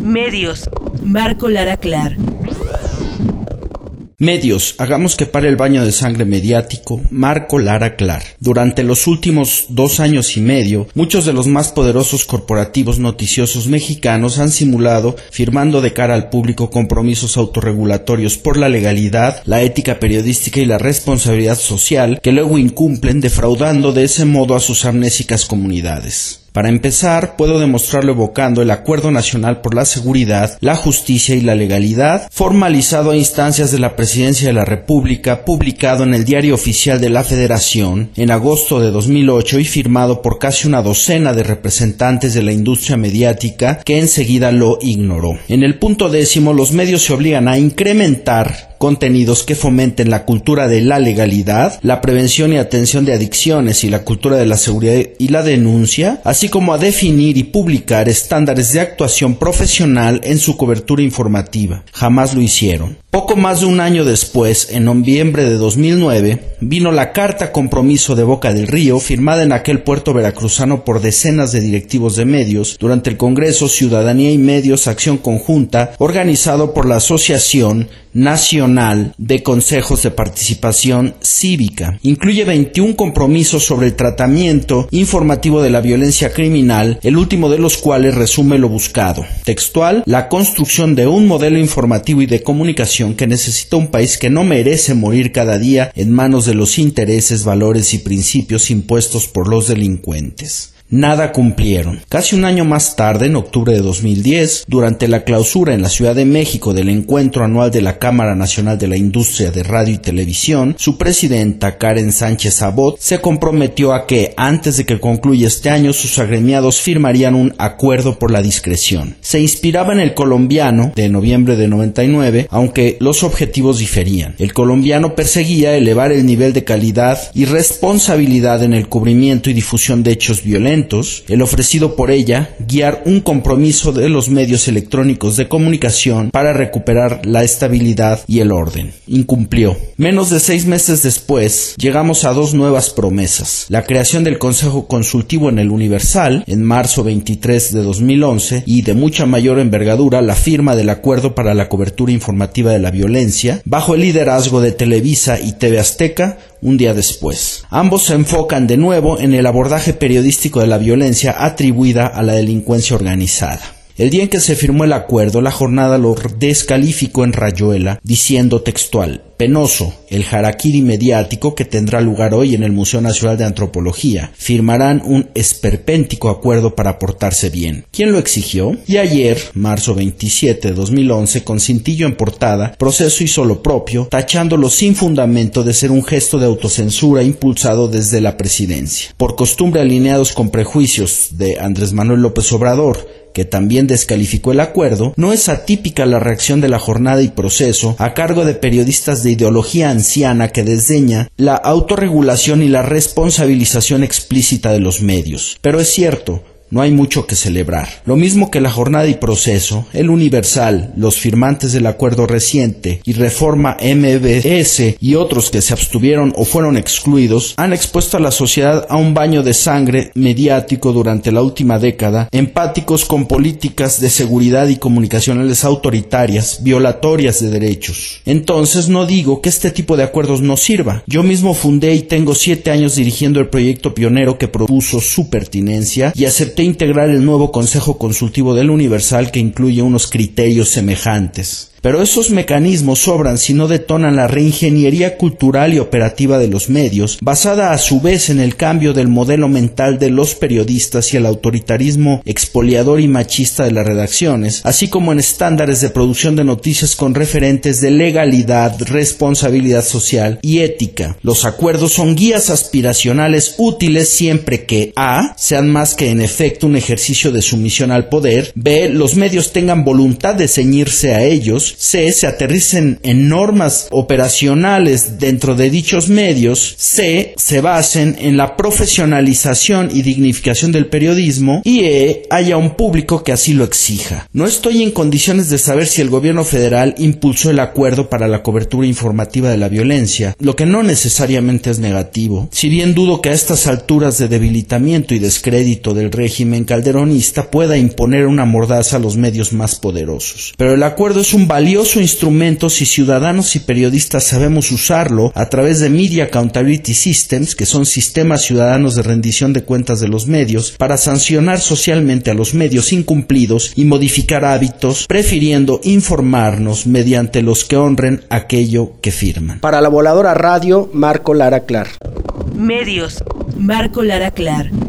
Medios. Marco Lara Clar. Medios, hagamos que pare el baño de sangre mediático. Marco Lara Clar. Durante los últimos 2 años y medio, muchos de los más poderosos corporativos noticiosos mexicanos han simulado, firmando de cara al público compromisos autorregulatorios por la legalidad, la ética periodística y la responsabilidad social, que luego incumplen, defraudando de ese modo a sus amnésicas comunidades. Para empezar, puedo demostrarlo evocando el Acuerdo Nacional por la Seguridad, la Justicia y la Legalidad, formalizado a instancias de la Presidencia de la República, publicado en el Diario Oficial de la Federación en agosto de 2008 y firmado por casi una docena de representantes de la industria mediática que enseguida lo ignoró. En el punto 10, los medios se obligan a incrementar contenidos que fomenten la cultura de la legalidad, la prevención y atención de adicciones y la cultura de la seguridad y la denuncia, así como a definir y publicar estándares de actuación profesional en su cobertura informativa. Jamás lo hicieron. Poco más de un año después, en noviembre de 2009, vino la Carta Compromiso de Boca del Río, firmada en aquel puerto veracruzano por decenas de directivos de medios, durante el Congreso Ciudadanía y Medios Acción Conjunta, organizado por la Asociación Nacional de Consejos de Participación Cívica. Incluye 21 compromisos sobre el tratamiento informativo de la violencia criminal, el último de los cuales resume lo buscado. Textual: la construcción de un modelo informativo y de comunicación que necesita un país que no merece morir cada día en manos de los intereses, valores y principios impuestos por los delincuentes. Nada cumplieron. Casi un año más tarde, en octubre de 2010, durante la clausura en la Ciudad de México del encuentro anual de la Cámara Nacional de la Industria de Radio y Televisión, su presidenta, Karen Sánchez Abot, se comprometió a que, antes de que concluya este año, sus agremiados firmarían un acuerdo por la discreción. Se inspiraba en el colombiano de noviembre de 99, aunque los objetivos diferían. El colombiano perseguía elevar el nivel de calidad y responsabilidad en el cubrimiento y difusión de hechos violentos. El ofrecido por ella, guiar un compromiso de los medios electrónicos de comunicación para recuperar la estabilidad y el orden. Incumplió. Menos de 6 meses después, llegamos a 2 nuevas promesas: la creación del Consejo Consultivo en el Universal, en marzo 23 de 2011, y de mucha mayor envergadura, la firma del Acuerdo para la Cobertura Informativa de la Violencia, bajo el liderazgo de Televisa y TV Azteca, un día después. Ambos se enfocan de nuevo en el abordaje periodístico de la violencia atribuida a la delincuencia organizada. El día en que se firmó el acuerdo, la jornada lo descalificó en Rayuela, diciendo textual: penoso el harakiri mediático que tendrá lugar hoy en el Museo Nacional de Antropología. Firmarán un esperpéntico acuerdo para portarse bien. ¿Quién lo exigió? Y ayer, marzo 27 de 2011, con cintillo en portada, Proceso hizo lo propio, tachándolo sin fundamento de ser un gesto de autocensura impulsado desde la presidencia. Por costumbre alineados con prejuicios de Andrés Manuel López Obrador, que también descalificó el acuerdo, no es atípica la reacción de la jornada y Proceso a cargo de periodistas de ideología anciana que desdeña la autorregulación y la responsabilización explícita de los medios. Pero es cierto, no hay mucho que celebrar. Lo mismo que la jornada y Proceso, el Universal, los firmantes del acuerdo reciente y Reforma MBS y otros que se abstuvieron o fueron excluidos, han expuesto a la sociedad a un baño de sangre mediático durante la última década, empáticos con políticas de seguridad y comunicacionales autoritarias, violatorias de derechos. Entonces no digo que este tipo de acuerdos no sirva. Yo mismo fundé y tengo 7 años dirigiendo el proyecto pionero que propuso su pertinencia y acepté integrar el nuevo Consejo Consultivo del Universal, que incluye unos criterios semejantes. Pero esos mecanismos sobran si no detonan la reingeniería cultural y operativa de los medios, basada a su vez en el cambio del modelo mental de los periodistas y el autoritarismo expoliador y machista de las redacciones, así como en estándares de producción de noticias con referentes de legalidad, responsabilidad social y ética. Los acuerdos son guías aspiracionales útiles siempre que a. sean más que en efecto un ejercicio de sumisión al poder, b. los medios tengan voluntad de ceñirse a ellos, C, se aterricen en normas operacionales dentro de dichos medios, C, se basen en la profesionalización y dignificación del periodismo, y E, haya un público que así lo exija. No estoy en condiciones de saber si el gobierno federal impulsó el acuerdo para la cobertura informativa de la violencia, lo que no necesariamente es negativo, si bien dudo que a estas alturas de debilitamiento y descrédito del régimen calderonista pueda imponer una mordaza a los medios más poderosos. Pero el acuerdo es un valioso instrumento si ciudadanos y periodistas sabemos usarlo a través de Media Accountability Systems, que son sistemas ciudadanos de rendición de cuentas de los medios, para sancionar socialmente a los medios incumplidos y modificar hábitos, prefiriendo informarnos mediante los que honren aquello que firman. Para La Voladora Radio, Marco Lara Clar. Medios. Marco Lara Clar.